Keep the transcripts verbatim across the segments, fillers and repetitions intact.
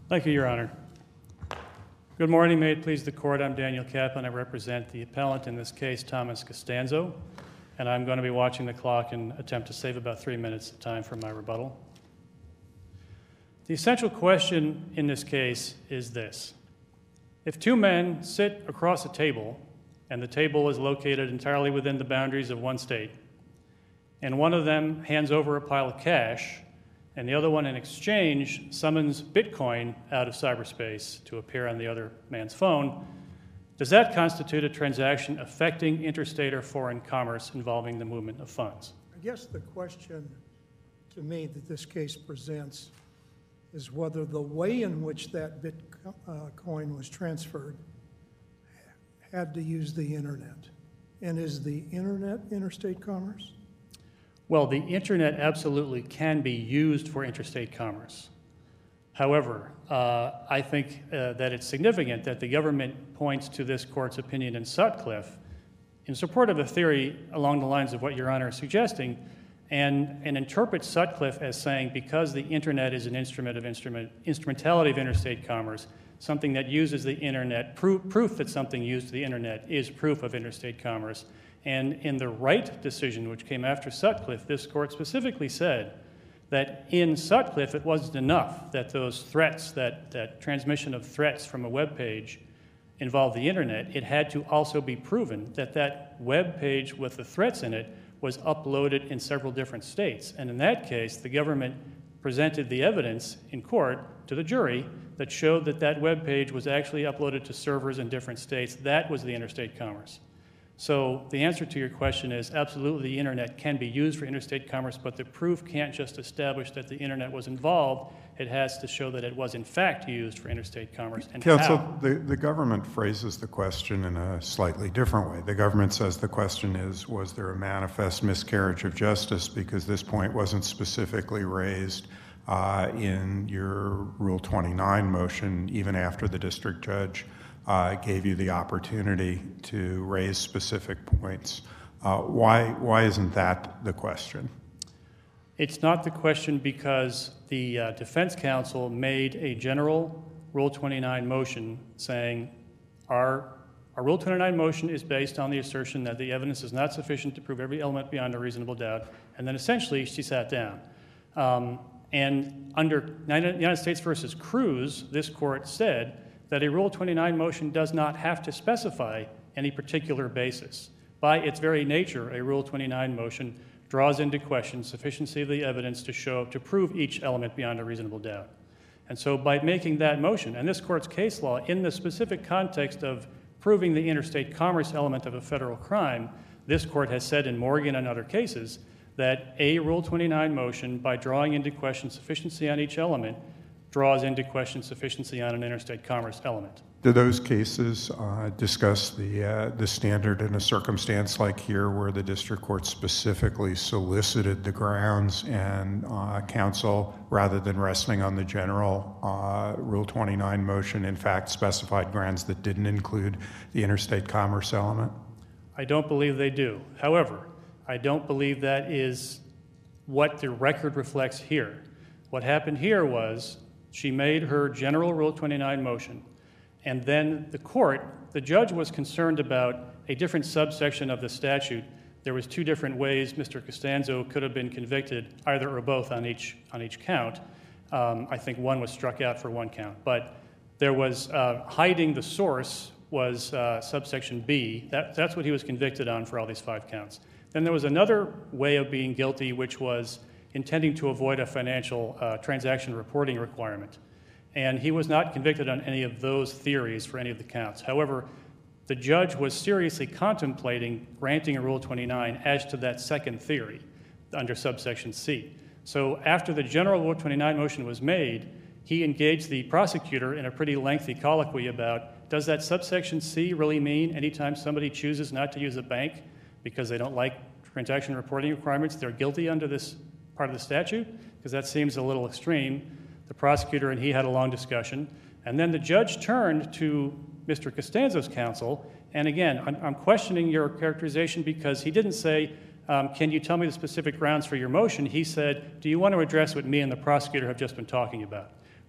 Thank you, Your Honor. Good morning. May it please the Court. I'm Daniel Kaplan. I represent the appellant in this case, Thomas Costanzo, and I'm going to be watching the clock and attempt to save about three minutes of time for my rebuttal. The essential question in this case is this. If two men sit across a table, and the table is located entirely within the boundaries of one state, and one of them hands over a pile of cash, and the other one in exchange summons Bitcoin out of cyberspace to appear on the other man's phone, does that constitute a transaction affecting interstate or foreign commerce involving the movement of funds? I guess the question to me that this case presents is whether the way in which that Bitcoin was transferred had to use the internet. And is the internet interstate commerce? Well, the internet absolutely can be used for interstate commerce. However, uh, I think uh, that it's significant that the government points to this court's opinion in Sutcliffe in support of a theory along the lines of what Your Honor is suggesting, and, and interprets Sutcliffe as saying because the internet is an instrument of instrument, instrumentality of interstate commerce, something that uses the internet, proof, proof that something used the internet is proof of interstate commerce. And in the Wright decision, which came after Sutcliffe, this court specifically said that in Sutcliffe it wasn't enough that those threats, that, that transmission of threats from a web page involved the internet. It had to also be proven that that web page with the threats in it was uploaded in several different states. And in that case, the government presented the evidence in court to the jury that showed that that web page was actually uploaded to servers in different states. That was the interstate commerce. So the answer to your question is absolutely the internet can be used for interstate commerce, but the proof can't just establish that the internet was involved. It has to show that it was in fact used for interstate commerce. And Counsel, how. The, the government phrases the question in a slightly different way. The government says the question is, was there a manifest miscarriage of justice because this point wasn't specifically raised uh, in your Rule twenty-nine motion, even after the district judge Uh, gave you the opportunity to raise specific points. Uh, why, why isn't that the question? It's not the question because the uh, defense counsel made a general Rule twenty-nine motion saying our, our Rule twenty-nine motion is based on the assertion that the evidence is not sufficient to prove every element beyond a reasonable doubt, and then essentially she sat down. Um, and under United States versus Cruz, this court said that a Rule twenty-nine motion does not have to specify any particular basis. By its very nature, a Rule twenty-nine motion draws into question sufficiency of the evidence to show, to prove each element beyond a reasonable doubt. And so by making that motion, and this court's case law, in the specific context of proving the interstate commerce element of a federal crime, this court has said in Morgan and other cases that a Rule twenty-nine motion, by drawing into question sufficiency on each element, draws into question sufficiency on an interstate commerce element. Do those cases uh, discuss the, uh, the standard in a circumstance like here where the district court specifically solicited the grounds and uh, counsel, rather than resting on the general uh, Rule twenty-nine motion, in fact specified grounds that didn't include the interstate commerce element? I don't believe they do. However, I don't believe that is what the record reflects here. What happened here was she made her general Rule twenty-nine motion, and then the court, the judge was concerned about a different subsection of the statute. There was two different ways Mister Costanzo could have been convicted, either or both on each, on each count. Um, I think one was struck out for one count. But there was uh, hiding the source was uh, subsection B. That, that's what he was convicted on for all these five counts. Then there was another way of being guilty, which was intending to avoid a financial uh, transaction reporting requirement. And he was not convicted on any of those theories for any of the counts. However, the judge was seriously contemplating granting a Rule twenty-nine as to that second theory under subsection C. So after the general Rule twenty-nine motion was made, he engaged the prosecutor in a pretty lengthy colloquy about, does that subsection C really mean anytime somebody chooses not to use a bank because they don't like transaction reporting requirements, they're guilty under this part of the statute? Because that seems a little extreme. The prosecutor and he had a long discussion. And then the judge turned to Mister Costanzo's counsel. And again, I'm, I'm questioning your characterization because he didn't say, um, can you tell me the specific grounds for your motion? He said, do you want to address what me and the prosecutor have just been talking about?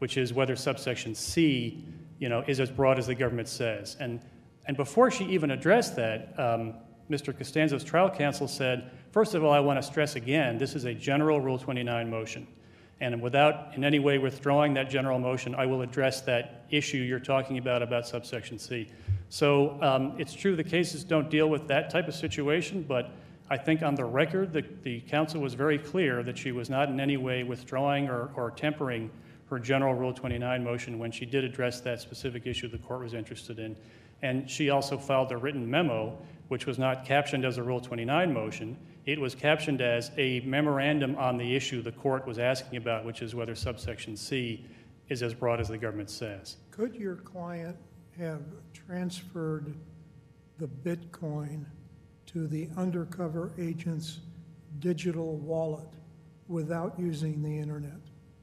which is whether subsection C, you know, is as broad as the government says. And, and before she even addressed that, um, Mister Costanzo's trial counsel said, first of all, I want to stress again, this is a general Rule twenty-nine motion. And without in any way withdrawing that general motion, I will address that issue you're talking about, about subsection C. So um, it's true the cases don't deal with that type of situation, but I think on the record, the, the counsel was very clear that she was not in any way withdrawing or, or tempering her general Rule twenty-nine motion when she did address that specific issue the court was interested in. And she also filed a written memo, which was not captioned as a Rule twenty-nine motion. It was captioned as a memorandum on the issue the court was asking about, which is whether subsection C is as broad as the government says. Could your client have transferred the Bitcoin to the undercover agent's digital wallet without using the internet?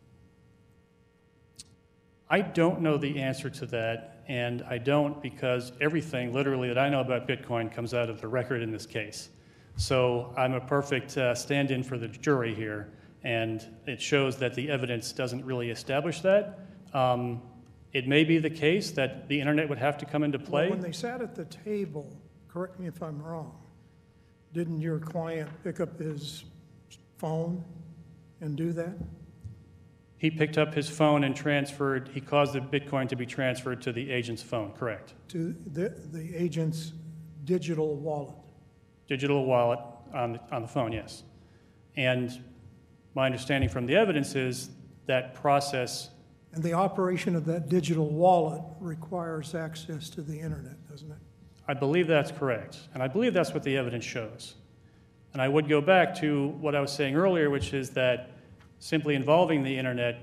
I don't know the answer to that, and I don't because everything literally that I know about Bitcoin comes out of the record in this case. So I'm a perfect uh, stand-in for the jury here, and it shows that the evidence doesn't really establish that. Um, it may be the case that the internet would have to come into play. Well, when they sat at the table, correct me if I'm wrong, didn't your client pick up his phone and do that? He picked up his phone and transferred, he caused the Bitcoin to be transferred to the agent's phone, correct? To the, the agent's digital wallet. Digital wallet on the, on the phone, yes. And my understanding from the evidence is that process. And the operation of that digital wallet requires access to the internet, doesn't it? I believe that's correct. And I believe that's what the evidence shows. And I would go back to what I was saying earlier, which is that simply involving the internet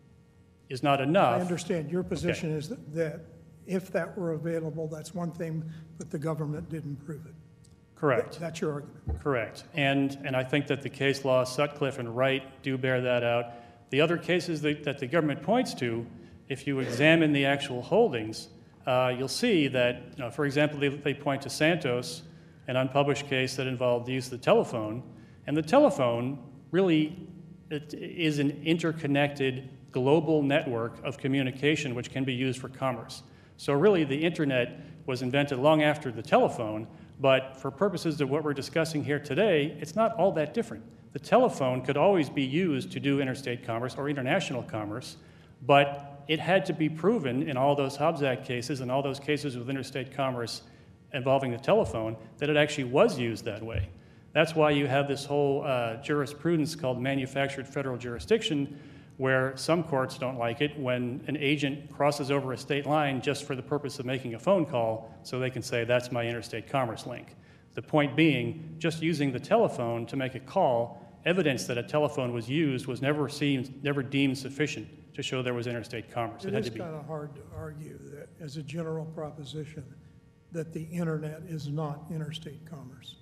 is not enough. I understand. Your position Okay. is that, that if that were available, that's one thing, but the government didn't prove it. Correct. That's your argument. Correct. And, and I think that the case law, Sutcliffe and Wright, do bear that out. The other cases that, that the government points to, if you examine the actual holdings, uh, you'll see that, you know, for example, they, they point to Santos, an unpublished case that involved the use of the telephone. And the telephone really it is an interconnected global network of communication which can be used for commerce. So really the internet was invented long after the telephone, but for purposes of what we're discussing here today, it's not all that different. The telephone could always be used to do interstate commerce or international commerce, but it had to be proven in all those Hobbs Act cases and all those cases with interstate commerce involving the telephone that it actually was used that way. That's why you have this whole uh, jurisprudence called manufactured federal jurisdiction, where some courts don't like it when an agent crosses over a state line just for the purpose of making a phone call so they can say, that's my interstate commerce link. The point being, just using the telephone to make a call, evidence that a telephone was used was never seen, never deemed sufficient to show there was interstate commerce. It, it had is to be. kind of hard to argue that, as a general proposition, that the internet is not interstate commerce.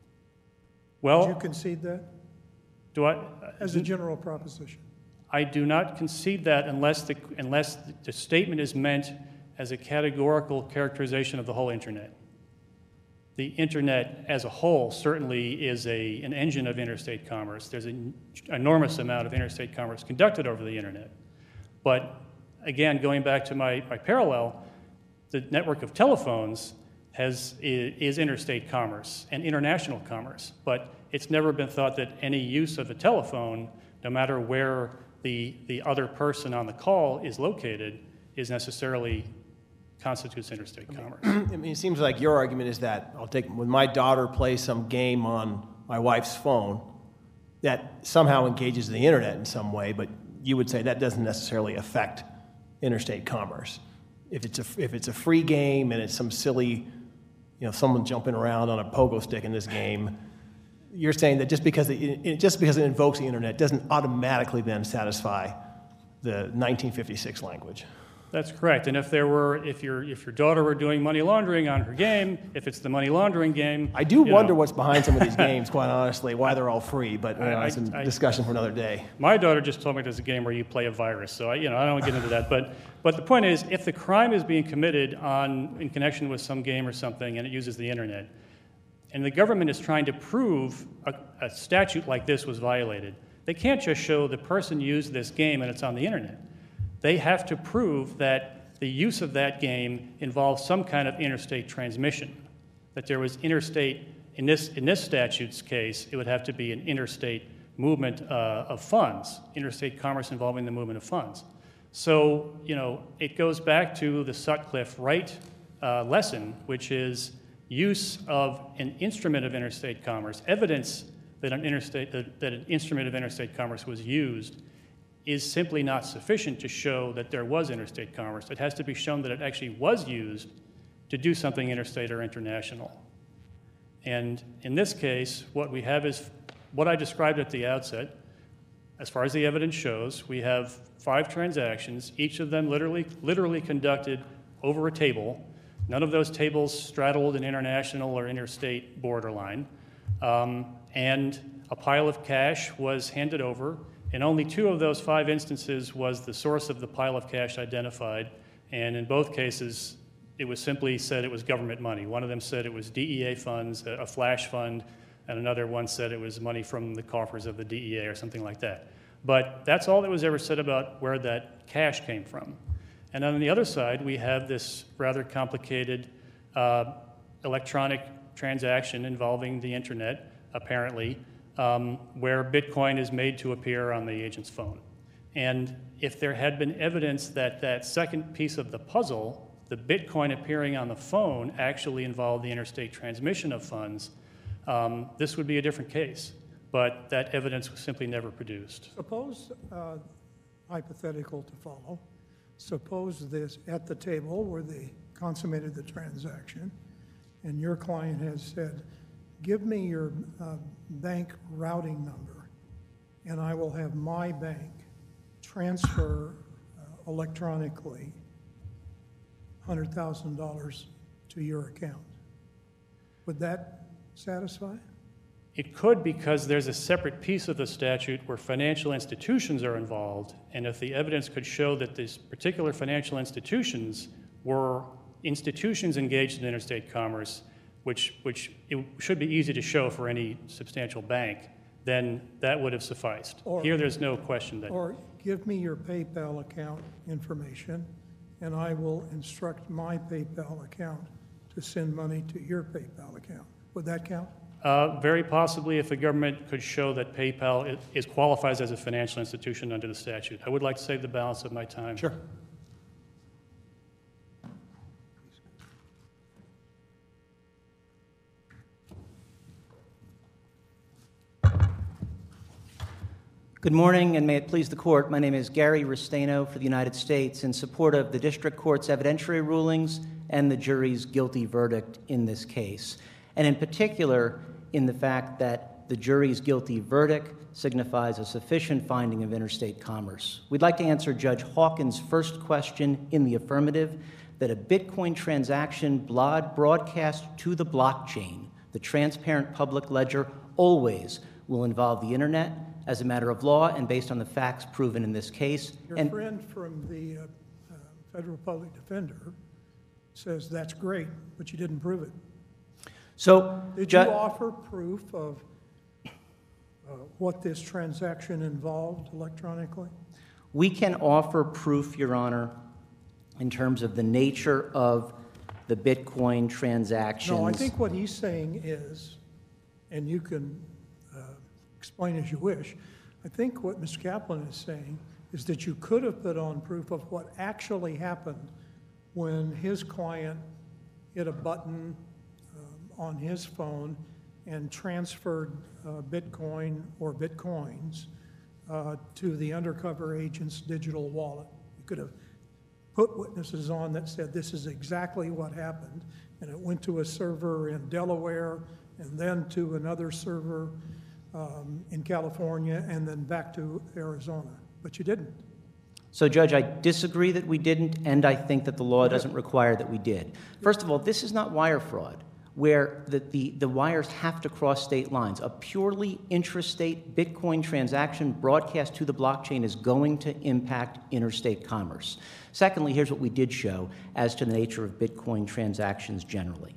Well, Would you concede that? do I? As a general proposition. I do not concede that unless the, unless the statement is meant as a categorical characterization of the whole internet. The internet as a whole certainly is a, an engine of interstate commerce. There's an enormous amount of interstate commerce conducted over the internet. But again, going back to my, my parallel, the network of telephones has, is interstate commerce and international commerce. But it's never been thought that any use of a telephone, no matter where the, the other person on the call is located, is necessarily constitutes interstate commerce. I mean, it seems like your argument is that I'll take when my daughter plays some game on my wife's phone that somehow engages the internet in some way, but you would say that doesn't necessarily affect interstate commerce. If it's a if it's a free game and it's some silly, you know, someone jumping around on a pogo stick in this game, you're saying that just because it, it just because it invokes the internet doesn't automatically then satisfy the nineteen fifty-six language. That's correct. And if there were, if your if your daughter were doing money laundering on her game, if it's the money laundering game, I do wonder know, what's behind some of these games, quite honestly, why they're all free. But you know, I- that's a I- discussion for another day. My daughter just told me there's a game where you play a virus, so I, you know, I don't want to get into that. But, but the point is, if the crime is being committed on in connection with some game or something, and it uses the internet, and the government is trying to prove a, a statute like this was violated, they can't just show the person used this game and it's on the internet. they have to prove that the use of that game involves some kind of interstate transmission, that there was interstate, in this, in this statute's case, it would have to be an interstate movement uh, of funds, interstate commerce involving the movement of funds. So, you know, it goes back to the Sutcliffe-Wright uh, lesson, which is use of an instrument of interstate commerce, evidence that an interstate that, that an instrument of interstate commerce was used, is simply not sufficient to show that there was interstate commerce. It has to be shown that it actually was used to do something interstate or international. And in this case, what we have is what I described at the outset. As far as the evidence shows, we have five transactions, each of them literally, literally conducted over a table. None of those tables straddled an international or interstate borderline. Um, and a pile of cash was handed over. In only two of those five instances was the source of the pile of cash identified. And in both cases, it was simply said it was government money. One of them said it was D E A funds, a flash fund, and another one said it was money from the coffers of the D E A or something like that. But that's all that was ever said about where that cash came from. And on the other side, we have this rather complicated uh, electronic transaction involving the internet, apparently, um, where Bitcoin is made to appear on the agent's phone. And if there had been evidence that that second piece of the puzzle, the Bitcoin appearing on the phone, actually involved the interstate transmission of funds, um, this would be a different case. But that evidence was simply never produced. Suppose, uh, hypothetical to follow, suppose this at the table where they consummated the transaction, and your client has said, give me your uh, bank routing number, and I will have my bank transfer uh, electronically one hundred thousand dollars to your account. Would that satisfy? It could, because there's a separate piece of the statute where financial institutions are involved, and if the evidence could show that these particular financial institutions were institutions engaged in interstate commerce, which, which it should be easy to show for any substantial bank, then that would have sufficed. Or, Here there's no question that... Or give me your PayPal account information, and I will instruct my PayPal account to send money to your PayPal account. Would that count? Uh, very possibly, if the government could show that PayPal is, is qualifies as a financial institution under the statute. I would like to save the balance of my time. Sure. Good morning, and may it please the Court. My name is Gary Restaino for the United States in support of the District Court's evidentiary rulings and the jury's guilty verdict in this case, and in particular in the fact that the jury's guilty verdict signifies a sufficient finding of interstate commerce. We'd like to answer Judge Hawkins' first question in the affirmative, that a Bitcoin transaction broadcast to the blockchain, the transparent public ledger, always will involve the internet as a matter of law and based on the facts proven in this case. Your and friend from the uh, uh, federal public defender says that's great, but you didn't prove it. So, Did Ju- you offer proof of uh, what this transaction involved electronically? we can offer proof, Your Honor, in terms of the nature of the Bitcoin transactions. No, I think what he's saying is, and you can uh, explain as you wish, I think what Mister Kaplan is saying is that you could have put on proof of what actually happened when his client hit a button um, on his phone and transferred uh, Bitcoin or Bitcoins uh, to the undercover agent's digital wallet. You could have put witnesses on that said this is exactly what happened, and it went to a server in Delaware and then to another server um, in California and then back to Arizona. But you didn't. So, Judge, I disagree that we didn't, and I think that the law doesn't require that we did. First of all, this is not wire fraud, where the, the, the wires have to cross state lines. A purely intrastate Bitcoin transaction broadcast to the blockchain is going to impact interstate commerce. Secondly, here's what we did show as to the nature of Bitcoin transactions generally.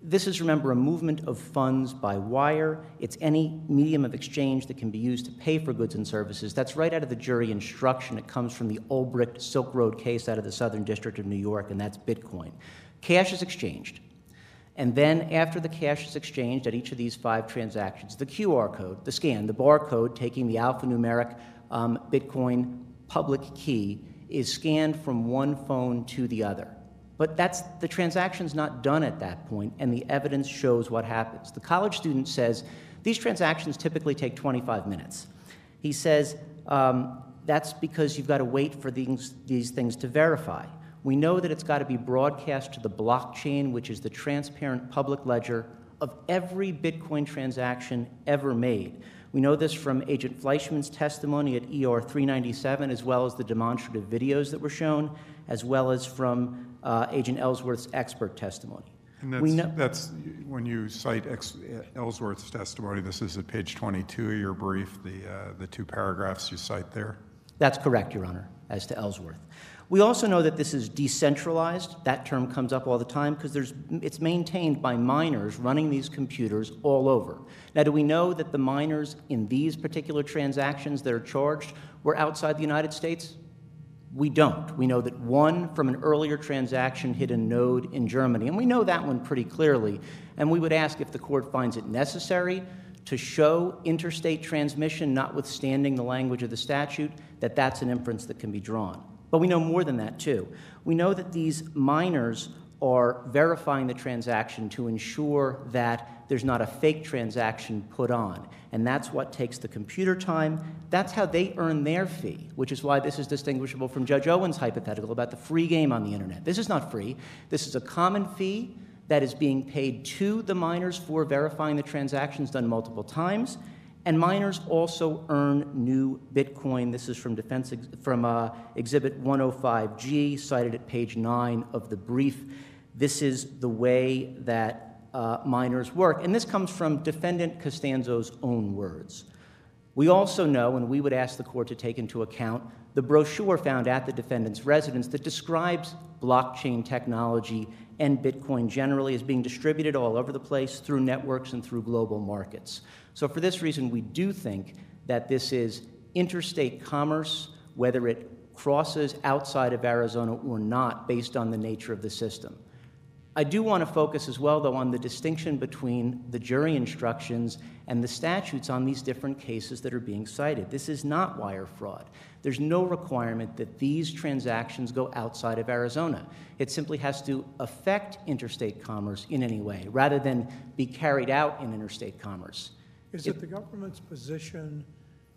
This is, remember, a movement of funds by wire. It's any medium of exchange that can be used to pay for goods and services. That's right out of the jury instruction. It comes from the Ulbricht Silk Road case out of the Southern District of New York, and that's Bitcoin. Cash is exchanged. And then after the cash is exchanged at each of these five transactions, the Q R code, the scan, the barcode taking the alphanumeric um, Bitcoin public key is scanned from one phone to the other. But that's, the transaction's not done at that point, and the evidence shows what happens. The college student says, these transactions typically take twenty-five minutes. He says, um, that's because you've got to wait for these, these things to verify. We know that it's got to be broadcast to the blockchain, which is the transparent public ledger of every Bitcoin transaction ever made. We know this from Agent Fleischman's testimony at E R three ninety-seven, as well as the demonstrative videos that were shown, as well as from uh, Agent Ellsworth's expert testimony. And that's, we know, that's when you cite ex, Ellsworth's testimony, this is at page twenty-two of your brief, the, uh, the two paragraphs you cite there. That's correct, Your Honor, as to Ellsworth. We also know that this is decentralized. That term comes up all the time because there's, it's maintained by miners running these computers all over. Now, do we know that the miners in these particular transactions that are charged were outside the United States? We don't. We know that one from an earlier transaction hit a node in Germany, and we know that one pretty clearly. And we would ask if the court finds it necessary to show interstate transmission, notwithstanding the language of the statute, that that's an inference that can be drawn. But we know more than that, too. We know that these miners are verifying the transaction to ensure that there's not a fake transaction put on. And that's what takes the computer time. That's how they earn their fee, which is why this is distinguishable from Judge Owen's hypothetical about the free game on the internet. This is not free. This is a common fee that is being paid to the miners for verifying the transactions done multiple times. And miners also earn new Bitcoin. This is from defense ex from uh, Exhibit one oh five G, cited at page nine of the brief. This is the way that uh, miners work, and this comes from Defendant Costanzo's own words. We also know, and we would ask the court to take into account, the brochure found at the defendant's residence that describes blockchain technology and Bitcoin generally as being distributed all over the place through networks and through global markets. So for this reason, we do think that this is interstate commerce, whether it crosses outside of Arizona or not, based on the nature of the system. I do want to focus as well, though, on the distinction between the jury instructions and the statutes on these different cases that are being cited. This is not wire fraud. There's no requirement that these transactions go outside of Arizona. It simply has to affect interstate commerce in any way, rather than be carried out in interstate commerce. Is it the government's position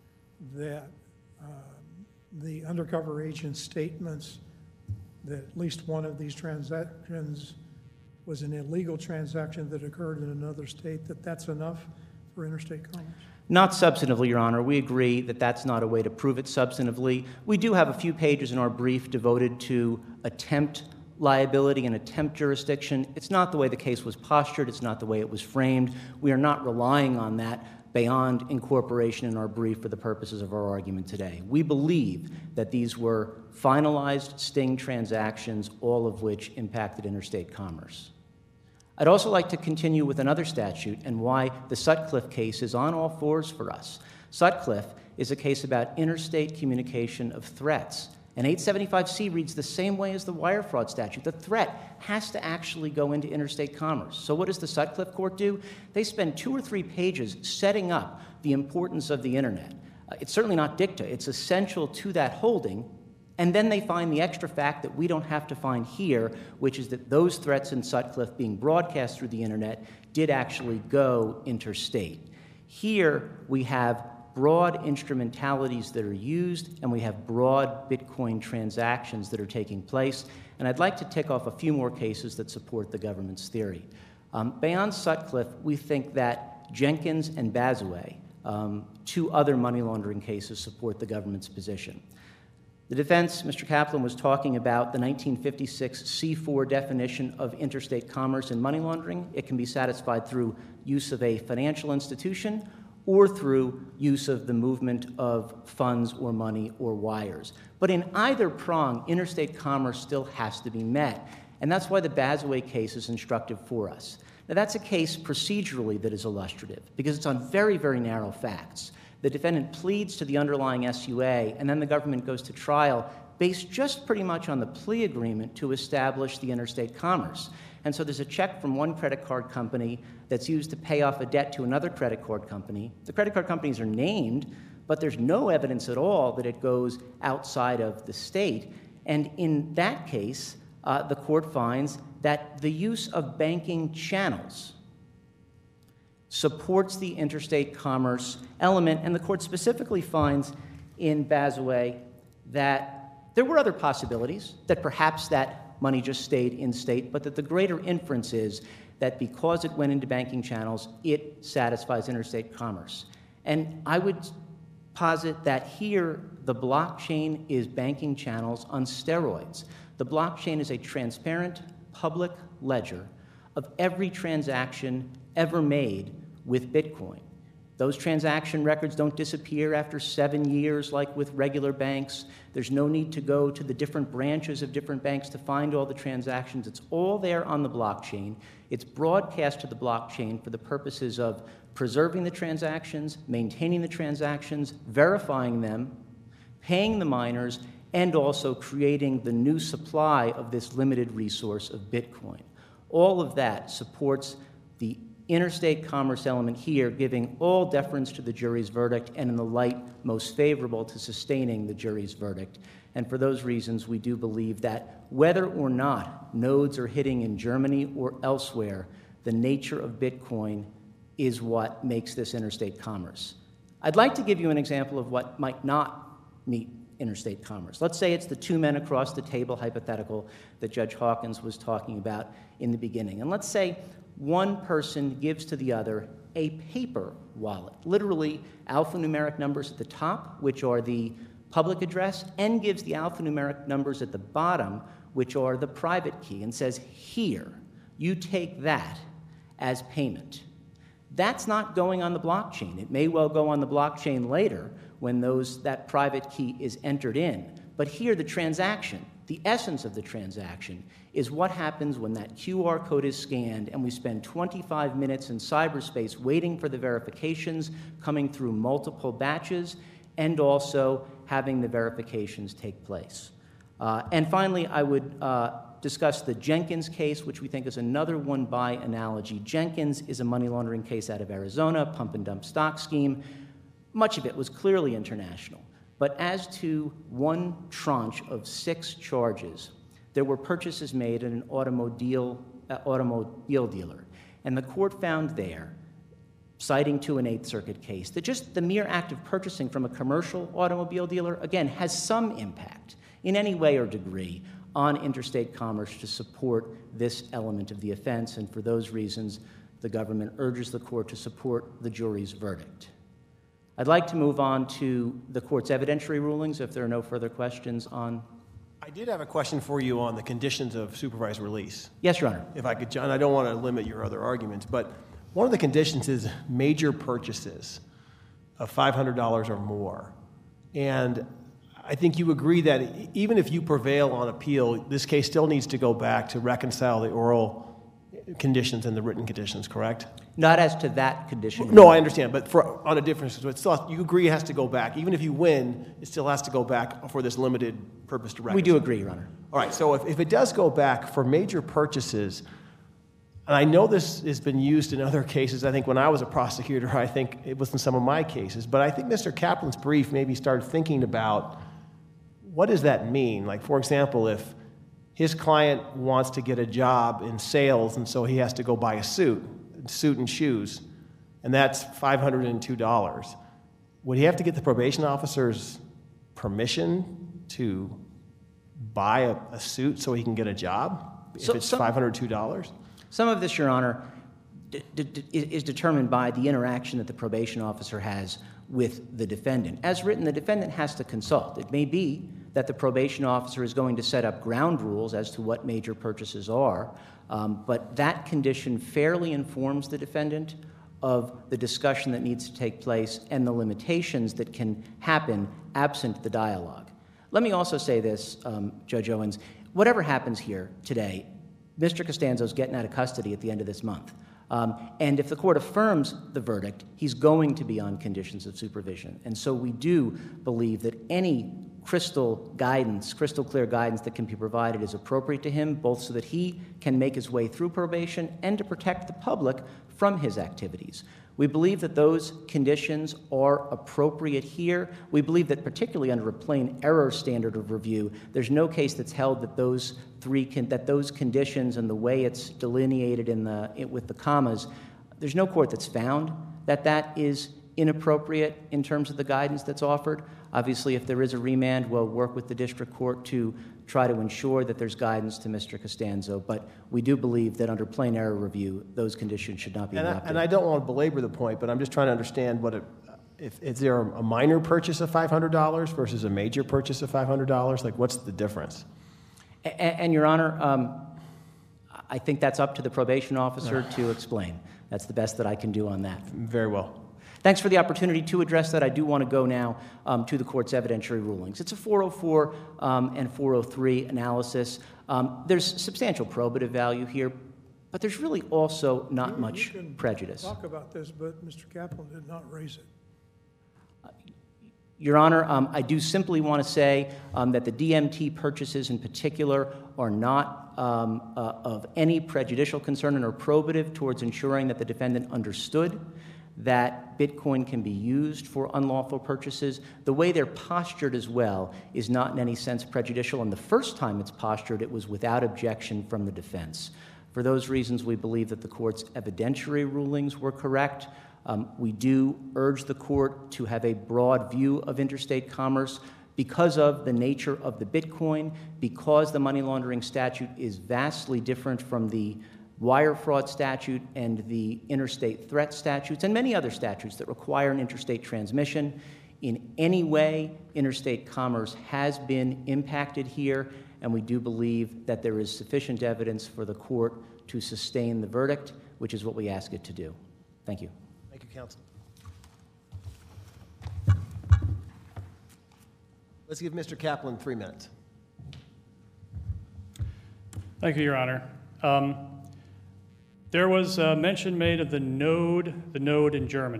that uh, the undercover agent's statements that at least one of these transactions was an illegal transaction that occurred in another state, that that's enough for interstate commerce? Not substantively, Your Honor. We agree that that's not a way to prove it substantively. We do have a few pages in our brief devoted to attempt liability and attempt jurisdiction. It's not the way the case was postured. It's not the way it was framed. We are not relying on that beyond incorporation in our brief for the purposes of our argument today. We believe that these were finalized sting transactions, all of which impacted interstate commerce. I'd also like to continue with another statute and why the Sutcliffe case is on all fours for us. Sutcliffe is a case about interstate communication of threats. And eight seventy-five C reads the same way as the wire fraud statute. The threat has to actually go into interstate commerce. So what does the Sutcliffe court do? They spend two or three pages setting up the importance of the internet. Uh, it's certainly not dicta. It's essential to that holding. And then they find the extra fact that we don't have to find here, which is that those threats in Sutcliffe being broadcast through the internet did actually go interstate. Here we have broad instrumentalities that are used, and we have broad Bitcoin transactions that are taking place. And I'd like to tick off a few more cases that support the government's theory. Um, beyond Sutcliffe, we think that Jenkins and Bazaway, um, two other money laundering cases, support the government's position. The defense, Mister Kaplan, was talking about the nineteen fifty-six C four definition of interstate commerce and money laundering. It can be satisfied through use of a financial institution or through use of the movement of funds or money or wires. But in either prong, interstate commerce still has to be met. And that's why the Bazaway case is instructive for us. Now, that's a case procedurally that is illustrative because it's on very, very narrow facts. The defendant pleads to the underlying S U A, and then the government goes to trial based just pretty much on the plea agreement to establish the interstate commerce. And so there's a check from one credit card company that's used to pay off a debt to another credit card company. The credit card companies are named, but there's no evidence at all that it goes outside of the state. And in that case, uh, the court finds that the use of banking channels supports the interstate commerce element, and the court specifically finds in Bazaway that there were other possibilities, that perhaps that money just stayed in state, but that the greater inference is that because it went into banking channels, it satisfies interstate commerce. And I would posit that here the blockchain is banking channels on steroids. The blockchain is a transparent public ledger of every transaction ever made with Bitcoin. Those transaction records don't disappear after seven years like with regular banks. There's no need to go to the different branches of different banks to find all the transactions. It's all there on the blockchain. It's broadcast to the blockchain for the purposes of preserving the transactions, maintaining the transactions, verifying them, paying the miners, and also creating the new supply of this limited resource of Bitcoin. All of that supports the interstate commerce element here, giving all deference to the jury's verdict and in the light most favorable to sustaining the jury's verdict. And for those reasons, we do believe that whether or not nodes are hitting in Germany or elsewhere, the nature of Bitcoin is what makes this interstate commerce. I'd like to give you an example of what might not meet interstate commerce. Let's say it's the two men across the table hypothetical that Judge Hawkins was talking about in the beginning. And let's say one person gives to the other a paper wallet, literally alphanumeric numbers at the top, which are the public address, and gives the alphanumeric numbers at the bottom, which are the private key, and says, here, you take that as payment. That's not going on the blockchain. It may well go on the blockchain later when those, that private key is entered in. But here, the transaction, the essence of the transaction, is what happens when that Q R code is scanned and we spend twenty-five minutes in cyberspace waiting for the verifications coming through multiple batches and also having the verifications take place. Uh, and finally, I would uh, discuss the Jenkins case, which we think is another one by analogy. Jenkins is a money laundering case out of Arizona, pump and dump stock scheme. Much of it was clearly international. But as to one tranche of six charges, there were purchases made at an automobile, uh, automobile dealer. And the court found there, citing to an Eighth Circuit case, that just the mere act of purchasing from a commercial automobile dealer, again, has some impact in any way or degree on interstate commerce to support this element of the offense. And for those reasons, the government urges the court to support the jury's verdict. I'd like to move on to the court's evidentiary rulings, if there are no further questions on. I did have a question for you on the conditions of supervised release. Yes, Your Honor. If I could, John, I don't want to limit your other arguments, but one of the conditions is major purchases of five hundred dollars or more. And I think you agree that even if you prevail on appeal, this case still needs to go back to reconcile the oral conditions and the written conditions, correct? Not as to that condition. No, I understand, but for, on a different, so it still, you agree it has to go back. Even if you win, it still has to go back for this limited purpose to reconcile. We do agree, Your Honor. All right, so if, if it does go back for major purchases, and I know this has been used in other cases, I think when I was a prosecutor, I think it was in some of my cases, but I think Mister Kaplan's brief maybe started thinking about what does that mean? Like, for example, if his client wants to get a job in sales, and so he has to go buy a suit, suit and shoes, and that's five hundred two dollars. Would he have to get the probation officer's permission to buy a, a suit so he can get a job if so, it's some, five hundred two dollars? Some of this, Your Honor, d- d- d- is determined by the interaction that the probation officer has with the defendant. As written, the defendant has to consult. It may be that the probation officer is going to set up ground rules as to what major purchases are, um, but that condition fairly informs the defendant of the discussion that needs to take place and the limitations that can happen absent the dialogue. Let me also say this, um, Judge Owens, whatever happens here today, Mister Costanzo's getting out of custody at the end of this month. Um, and if the court affirms the verdict, he's going to be on conditions of supervision. And so we do believe that any crystal guidance, crystal clear guidance that can be provided is appropriate to him, both so that he can make his way through probation and to protect the public from his activities. We believe that those conditions are appropriate here. We believe that particularly under a plain error standard of review, there's no case that's held that those three con- that those conditions and the way it's delineated in the it, with the commas, there's no court that's found that that is inappropriate in terms of the guidance that's offered. Obviously, if there is a remand, we'll work with the district court to try to ensure that there's guidance to Mister Costanzo, but we do believe that under plain error review, those conditions should not be And I, adopted. and I don't want to belabor the point, but I'm just trying to understand what it, if, is there a minor purchase of five hundred dollars versus a major purchase of five hundred dollars? Like, what's the difference? A- And, Your Honor, um, I think that's up to the probation officer to explain. That's the best that I can do on that. Very well. Thanks for the opportunity to address that. I do want to go now um, to the court's evidentiary rulings. It's a four oh four um, and four oh three analysis. Um, there's substantial probative value here, but there's really also not You- much you can prejudice. Talk about this, but Mister Kaplan did not raise it. Your Honor, um, I do simply want to say um, that the D M T purchases in particular are not um, uh, of any prejudicial concern and are probative towards ensuring that the defendant understood that Bitcoin can be used for unlawful purchases. The way they're postured as well is not in any sense prejudicial, and the first time it's postured, it was without objection from the defense. For those reasons, we believe that the court's evidentiary rulings were correct. Um, we do urge the court to have a broad view of interstate commerce because of the nature of the Bitcoin, because the money laundering statute is vastly different from the wire fraud statute and the interstate threat statutes and many other statutes that require an interstate transmission. In any way, interstate commerce has been impacted here, and we do believe that there is sufficient evidence for the court to sustain the verdict, which is what we ask it to do. Thank you. Thank you, counsel. Let's give Mister Kaplan three minutes. Thank you, Your Honor. Um, there was uh, mention made of the node, the node in Germany.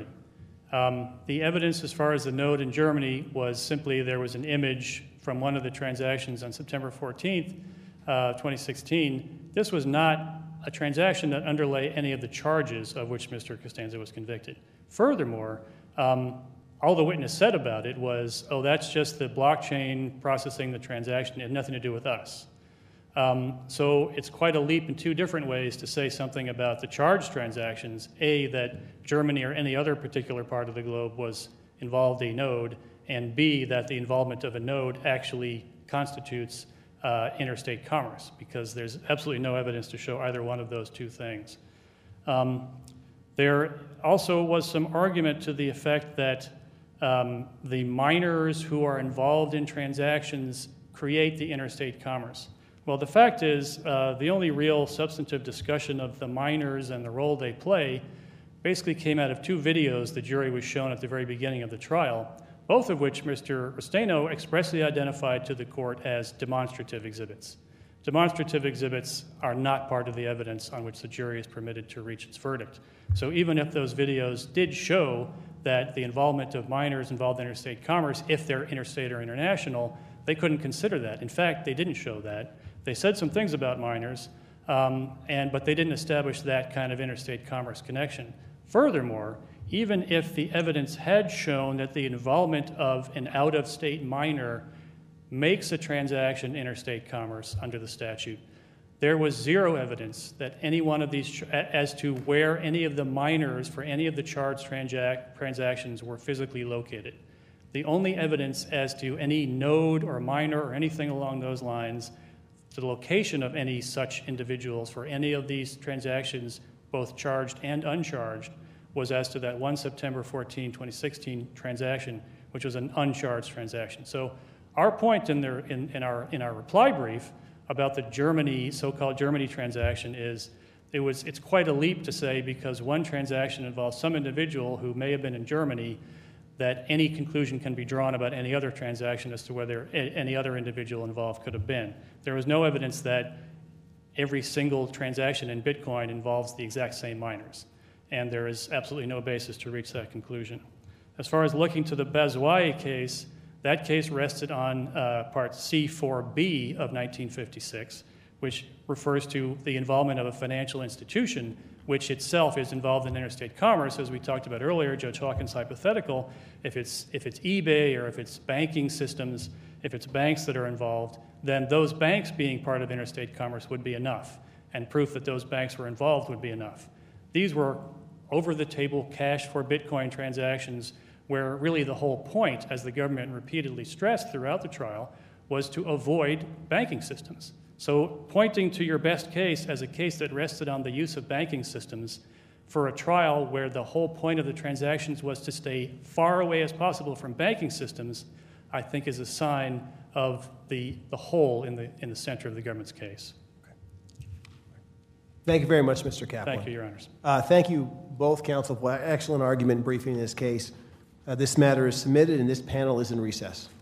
Um, the evidence as far as the node in Germany was simply there was an image from one of the transactions on September fourteenth, uh, twenty sixteen. This was not a transaction that underlay any of the charges of which Mister Costanzo was convicted. Furthermore, um, all the witness said about it was, oh, that's just the blockchain processing the transaction. It had nothing to do with us. Um, so it's quite a leap in two different ways to say something about the charged transactions, A, that Germany or any other particular part of the globe was involved in a node, and B, that the involvement of a node actually constitutes uh, interstate commerce, because there's absolutely no evidence to show either one of those two things. Um, there also was some argument to the effect that um, the miners who are involved in transactions create the interstate commerce. Well, the fact is, uh, the only real substantive discussion of the miners and the role they play basically came out of two videos the jury was shown at the very beginning of the trial, both of which Mister Restaino expressly identified to the court as demonstrative exhibits. Demonstrative exhibits are not part of the evidence on which the jury is permitted to reach its verdict. So even if those videos did show that the involvement of miners involved in interstate commerce, if they're interstate or international, they couldn't consider that. In fact, they didn't show that. They said some things about miners, um, and, but they didn't establish that kind of interstate commerce connection. Furthermore, even if the evidence had shown that the involvement of an out-of-state miner makes a transaction interstate commerce under the statute, there was zero evidence that any one of these, as to where any of the miners for any of the charged transac- transactions were physically located. The only evidence as to any node or miner or anything along those lines, the location of any such individuals for any of these transactions, both charged and uncharged, was as to that one September fourteenth, twenty sixteen transaction, which was an uncharged transaction. So our point in, their, in, in, our, in our reply brief about the Germany, so-called Germany transaction is it was, it's quite a leap to say because one transaction involves some individual who may have been in Germany that any conclusion can be drawn about any other transaction as to whether any other individual involved could have been. There was no evidence that every single transaction in Bitcoin involves the exact same miners. And there is absolutely no basis to reach that conclusion. As far as looking to the Bazwai case, that case rested on uh, Part C four B of nineteen fifty-six, which refers to the involvement of a financial institution, which itself is involved in interstate commerce. As we talked about earlier, Judge Hawkins' hypothetical, if it's, if it's eBay or if it's banking systems, if it's banks that are involved, then those banks being part of interstate commerce would be enough, and proof that those banks were involved would be enough. These were over-the-table cash for Bitcoin transactions where really the whole point, as the government repeatedly stressed throughout the trial, was to avoid banking systems. So pointing to your best case as a case that rested on the use of banking systems for a trial where the whole point of the transactions was to stay far away as possible from banking systems, I think is a sign of the, the hole in the, in the center of the government's case. Thank you very much, Mister Kaplan. Thank you, Your Honors. Uh, thank you, both counsel, for excellent argument and briefing in this case. Uh, this matter is submitted, and this panel is in recess.